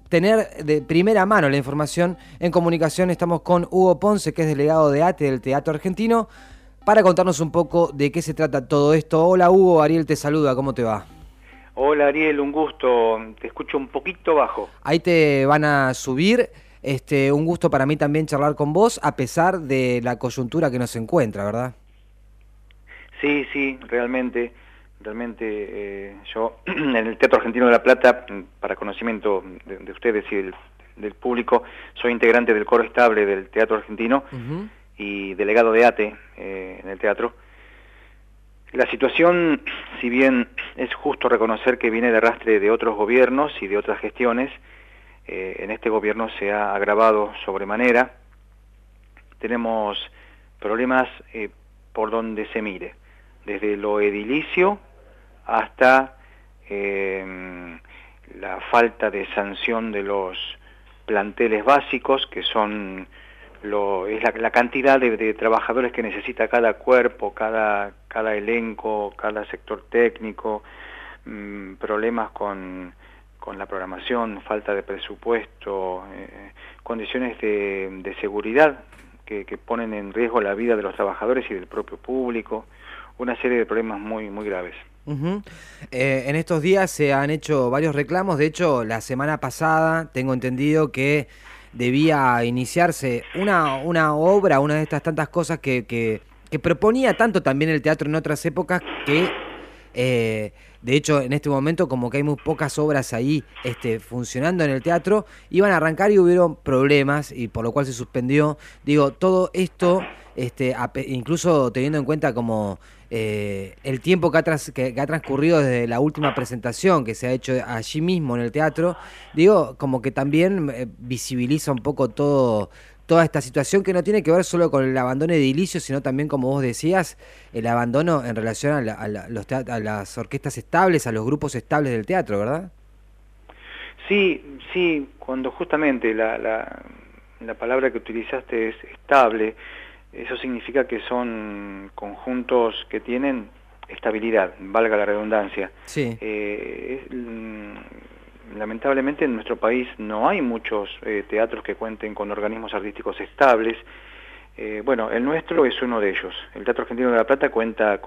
tener de primera mano la información. En comunicación estamos con Hugo Ponce, que es delegado de ATE del Teatro Argentino, para contarnos un poco de qué se trata todo esto. Hola Hugo, Ariel te saluda, ¿cómo te va? Hola Ariel, un gusto, te escucho un poquito bajo. Ahí te van a subir. Un gusto para mí también charlar con vos, a pesar de la coyuntura que nos encuentra, ¿verdad? Sí, sí, realmente yo en el Teatro Argentino de La Plata, para conocimiento de ustedes y del público, soy integrante del coro estable del Teatro Argentino Ujú. y delegado de ATE en el teatro. La situación, si bien es justo reconocer que viene de arrastre de otros gobiernos y de otras gestiones, en este gobierno se ha agravado sobremanera. Tenemos problemas por donde se mire, desde lo edilicio hasta la falta de sanción de los planteles básicos, que son la cantidad de trabajadores que necesita cada cuerpo, cada elenco, cada sector técnico, problemas con la programación, falta de presupuesto, condiciones de seguridad que ponen en riesgo la vida de los trabajadores y del propio público, una serie de problemas muy, muy graves. Ujú. En estos días se han hecho varios reclamos. De hecho, la semana pasada tengo entendido que debía iniciarse una obra, una de estas tantas cosas que proponía tanto también el teatro en otras épocas que, de hecho, en este momento como que hay muy pocas obras ahí funcionando en el teatro, iban a arrancar y hubieron problemas y por lo cual se suspendió. Digo, todo esto, incluso teniendo en cuenta como el tiempo que ha transcurrido desde la última presentación que se ha hecho allí mismo en el teatro, digo, como que también visibiliza un poco toda esta situación que no tiene que ver solo con el abandono edilicio, sino también, como vos decías, el abandono en relación a las orquestas estables, a los grupos estables del teatro, ¿verdad? Sí, sí, cuando justamente la palabra que utilizaste es estable, eso significa que son conjuntos que tienen estabilidad, valga la redundancia. Sí. Lamentablemente en nuestro país no hay muchos teatros que cuenten con organismos artísticos estables. Bueno, el nuestro es uno de ellos. El Teatro Argentino de La Plata cuenta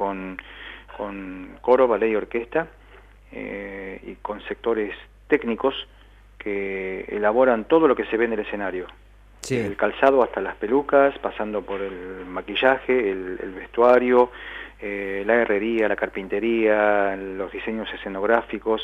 con coro, ballet y orquesta, y con sectores técnicos que elaboran todo lo que se ve en el escenario, desde Sí. el calzado hasta las pelucas, pasando por el maquillaje, el vestuario, la herrería, la carpintería, los diseños escenográficos,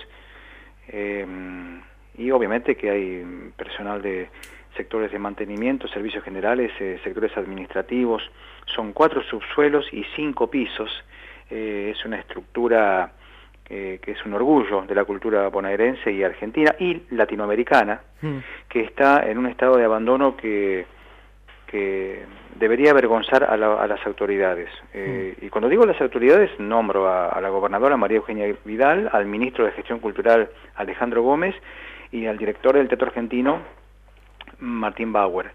y obviamente que hay personal de sectores de mantenimiento, servicios generales, sectores administrativos. Son 4 subsuelos y 5 pisos. Es una estructura que es un orgullo de la cultura bonaerense y argentina y latinoamericana, Mm. que está en un estado de abandono que debería avergonzar a las autoridades. Mm. Y cuando digo las autoridades, nombro a la gobernadora María Eugenia Vidal, al ministro de Gestión Cultural Alejandro Gómez y al director del Teatro Argentino Martín Bauer.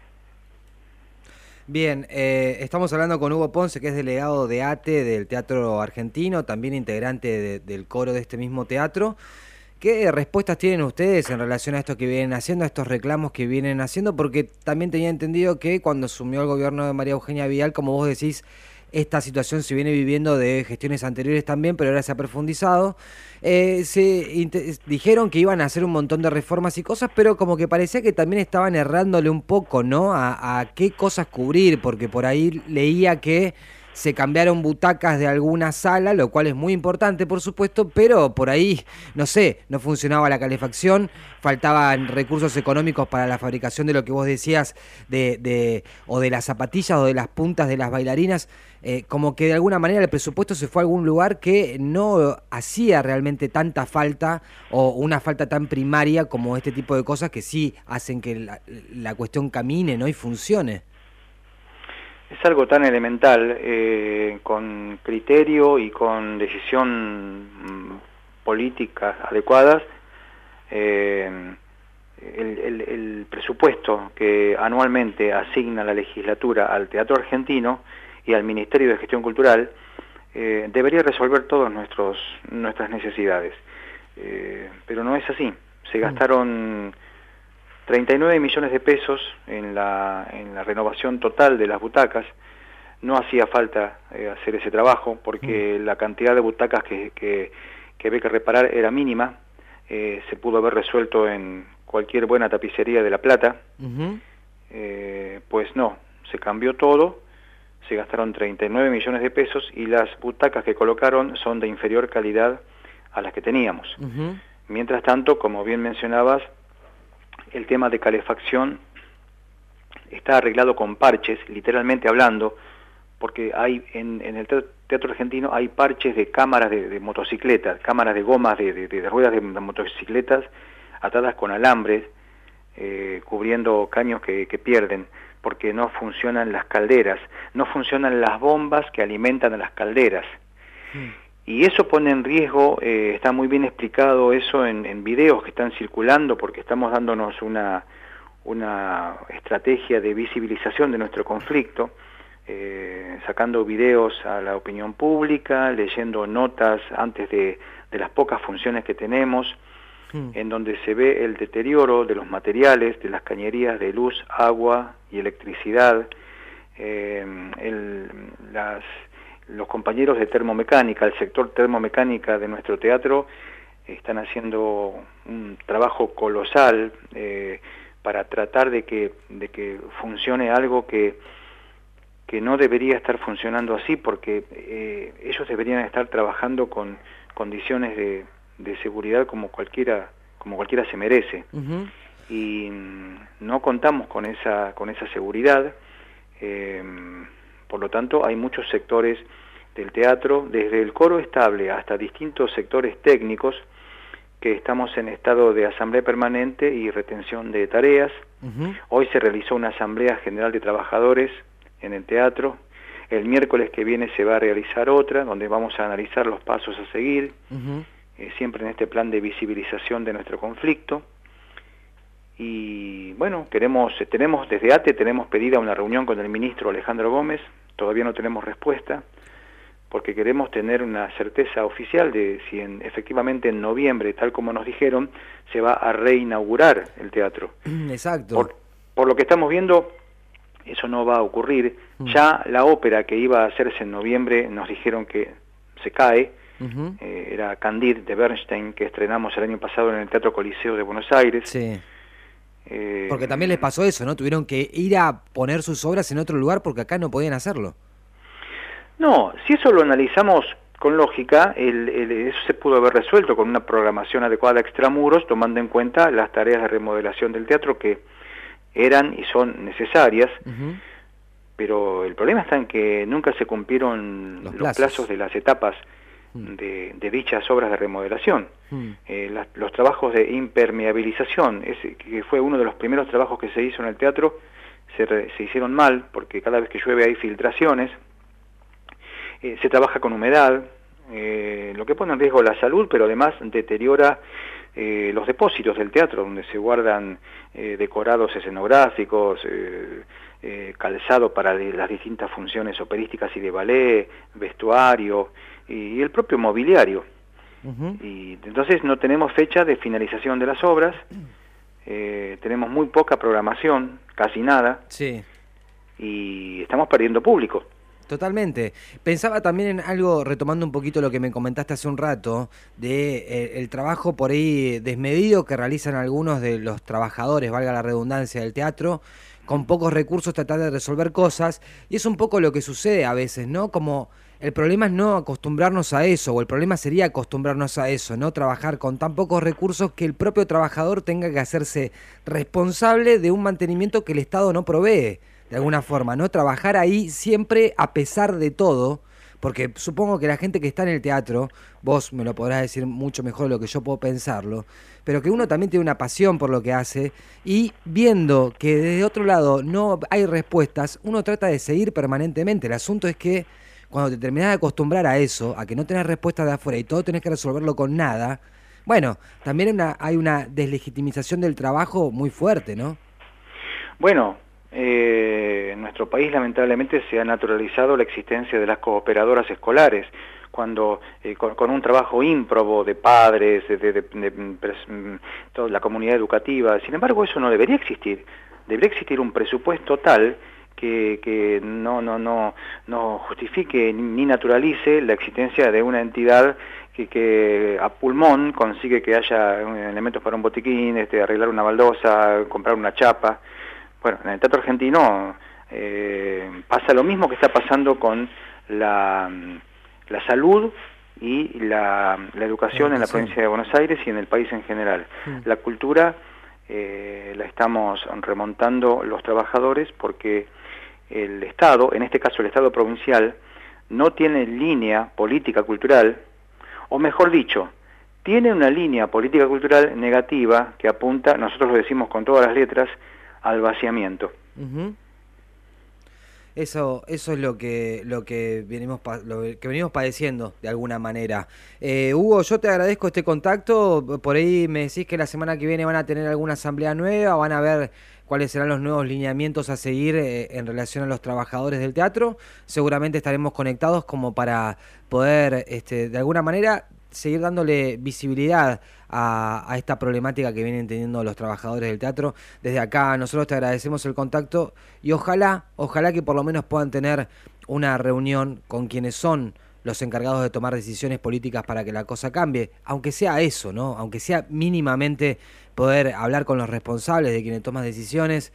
Bien, estamos hablando con Hugo Ponce, que es delegado de ATE del Teatro Argentino, también integrante del coro de este mismo teatro. ¿Qué respuestas tienen ustedes en relación a esto que vienen haciendo, a estos reclamos que vienen haciendo? Porque también tenía entendido que cuando asumió el gobierno de María Eugenia Vidal, como vos decís, esta situación se viene viviendo de gestiones anteriores también, pero ahora se ha profundizado. Dijeron que iban a hacer un montón de reformas y cosas, pero como que parecía que también estaban errándole un poco, ¿no? A qué cosas cubrir, porque por ahí leía que se cambiaron butacas de alguna sala, lo cual es muy importante, por supuesto, pero por ahí, no sé, no funcionaba la calefacción, faltaban recursos económicos para la fabricación de lo que vos decías, o de las zapatillas o de las puntas de las bailarinas, como que de alguna manera el presupuesto se fue a algún lugar que no hacía realmente tanta falta o una falta tan primaria como este tipo de cosas que sí hacen que la cuestión camine, ¿no? Y funcione. Es algo tan elemental, con criterio y con decisión políticas adecuadas. El presupuesto que anualmente asigna la legislatura al Teatro Argentino y al Ministerio de Gestión Cultural debería resolver todas nuestras necesidades, pero no es así. Se gastaron 39 millones de pesos en la renovación total de las butacas. No hacía falta hacer ese trabajo porque la cantidad de butacas que había que reparar era mínima. Se pudo haber resuelto en cualquier buena tapicería de La Plata. Pues no, se cambió todo, se gastaron 39 millones de pesos y las butacas que colocaron son de inferior calidad a las que teníamos. Mientras tanto, como bien mencionabas, el tema de calefacción está arreglado con parches, literalmente hablando, porque hay en el teatro argentino hay parches de cámaras de motocicletas, cámaras de gomas de ruedas de motocicletas atadas con alambres, cubriendo caños que pierden, porque no funcionan las calderas, no funcionan las bombas que alimentan a las calderas. Y eso pone en riesgo, está muy bien explicado eso en videos que están circulando, porque estamos dándonos una estrategia de visibilización de nuestro conflicto, sacando videos a la opinión pública, leyendo notas antes de las pocas funciones que tenemos, en donde se ve el deterioro de los materiales, de las cañerías de luz, agua y electricidad. Los compañeros de termomecánica, el sector termomecánica de nuestro teatro, están haciendo un trabajo colosal para tratar de que funcione algo que no debería estar funcionando así, porque ellos deberían estar trabajando con condiciones de seguridad como cualquiera se merece. Y no contamos con esa seguridad. Por lo tanto, hay muchos sectores del teatro, desde el coro estable hasta distintos sectores técnicos, que estamos en estado de asamblea permanente y retención de tareas. Hoy se realizó una asamblea general de trabajadores en el teatro. El miércoles que viene se va a realizar otra, donde vamos a analizar los pasos a seguir, siempre en este plan de visibilización de nuestro conflicto. Y bueno, tenemos desde ATE tenemos pedida una reunión con el ministro Alejandro Gómez, todavía no tenemos respuesta, porque queremos tener una certeza oficial de si efectivamente en noviembre, tal como nos dijeron, se va a reinaugurar el teatro. Exacto. Por lo que estamos viendo, eso no va a ocurrir. Ya la ópera que iba a hacerse en noviembre nos dijeron que se cae. Era Candide de Bernstein, que estrenamos el año pasado en el Teatro Coliseo de Buenos Aires. Sí. Porque también les pasó eso, ¿no? Tuvieron que ir a poner sus obras en otro lugar porque acá no podían hacerlo. No, si eso lo analizamos con lógica, eso se pudo haber resuelto con una programación adecuada extramuros, tomando en cuenta las tareas de remodelación del teatro que eran y son necesarias, pero el problema está en que nunca se cumplieron los plazos de las etapas de dichas obras de remodelación. Los trabajos de impermeabilización, que fue uno de los primeros trabajos que se hizo en el teatro, se hicieron mal, porque cada vez que llueve hay filtraciones, se trabaja con humedad, lo que pone en riesgo la salud, pero además deteriora los depósitos del teatro, donde se guardan decorados escenográficos, calzado para las distintas funciones operísticas y de ballet, vestuario y el propio mobiliario. Y entonces no tenemos fecha de finalización de las obras, tenemos muy poca programación, casi nada, y estamos perdiendo público. Totalmente. Pensaba también en algo, retomando un poquito lo que me comentaste hace un rato, de el trabajo por ahí desmedido que realizan algunos de los trabajadores, valga la redundancia, del teatro, con pocos recursos tratar de resolver cosas, y es un poco lo que sucede a veces, ¿no? Como el problema es no acostumbrarnos a eso, o el problema sería acostumbrarnos a eso, ¿no? Trabajar con tan pocos recursos que el propio trabajador tenga que hacerse responsable de un mantenimiento que el Estado no provee. De alguna forma, ¿no? Trabajar ahí siempre a pesar de todo, porque supongo que la gente que está en el teatro, vos me lo podrás decir mucho mejor de lo que yo puedo pensarlo, pero que uno también tiene una pasión por lo que hace, y viendo que desde otro lado no hay respuestas, uno trata de seguir permanentemente. El asunto es que cuando te terminás de acostumbrar a eso, a que no tenés respuestas de afuera y todo tenés que resolverlo con nada, bueno, también hay una deslegitimización del trabajo muy fuerte, ¿no? Bueno, en nuestro país lamentablemente se ha naturalizado la existencia de las cooperadoras escolares cuando con un trabajo ímprobo de padres, toda la comunidad educativa. Sin embargo, eso no debería existir. Debería existir un presupuesto tal que no justifique ni naturalice la existencia de una entidad que a pulmón consigue que haya elementos para un botiquín, arreglar una baldosa, comprar una chapa. Bueno, en el Teatro Argentino pasa lo mismo que está pasando con la salud y la educación en la provincia de Buenos Aires y en el país en general. La cultura la estamos remontando los trabajadores porque el Estado, en este caso el Estado provincial, no tiene línea política cultural, o mejor dicho, tiene una línea política cultural negativa que apunta, nosotros lo decimos con todas las letras, al vaciamiento. Eso es lo que venimos padeciendo de alguna manera. Hugo, yo te agradezco este contacto. Por ahí me decís que la semana que viene van a tener alguna asamblea nueva, van a ver cuáles serán los nuevos lineamientos a seguir en relación a los trabajadores del teatro. Seguramente estaremos conectados como para poder, de alguna manera, seguir dándole visibilidad a esta problemática que vienen teniendo los trabajadores del teatro. Desde acá nosotros te agradecemos el contacto y ojalá que por lo menos puedan tener una reunión con quienes son los encargados de tomar decisiones políticas para que la cosa cambie, aunque sea eso, ¿no? Aunque sea mínimamente poder hablar con los responsables de quienes toman decisiones.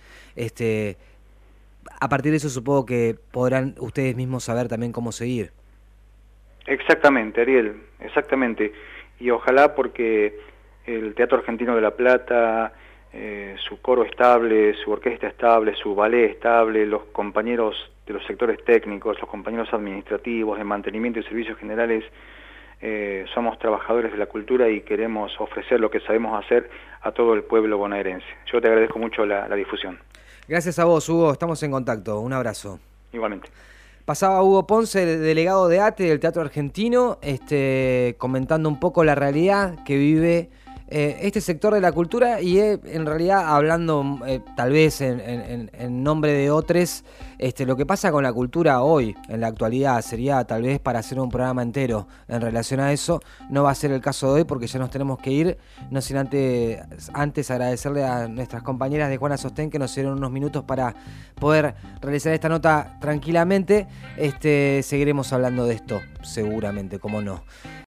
A partir de eso supongo que podrán ustedes mismos saber también cómo seguir. Exactamente, Ariel, exactamente. Y ojalá porque el Teatro Argentino de La Plata, su coro estable, su orquesta estable, su ballet estable, los compañeros de los sectores técnicos, los compañeros administrativos, de mantenimiento y servicios generales, somos trabajadores de la cultura y queremos ofrecer lo que sabemos hacer a todo el pueblo bonaerense. Yo te agradezco mucho la difusión. Gracias a vos, Hugo, estamos en contacto. Un abrazo. Igualmente. Pasaba Hugo Ponce, delegado de ATE del Teatro Argentino, comentando un poco la realidad que vive este sector de la cultura y en realidad hablando tal vez en nombre de otros, lo que pasa con la cultura hoy, en la actualidad, sería tal vez para hacer un programa entero en relación a eso. No va a ser el caso de hoy porque ya nos tenemos que ir, no sin antes agradecerle a nuestras compañeras de Juana Sostén que nos dieron unos minutos para poder realizar esta nota tranquilamente. Seguiremos hablando de esto, seguramente, cómo no.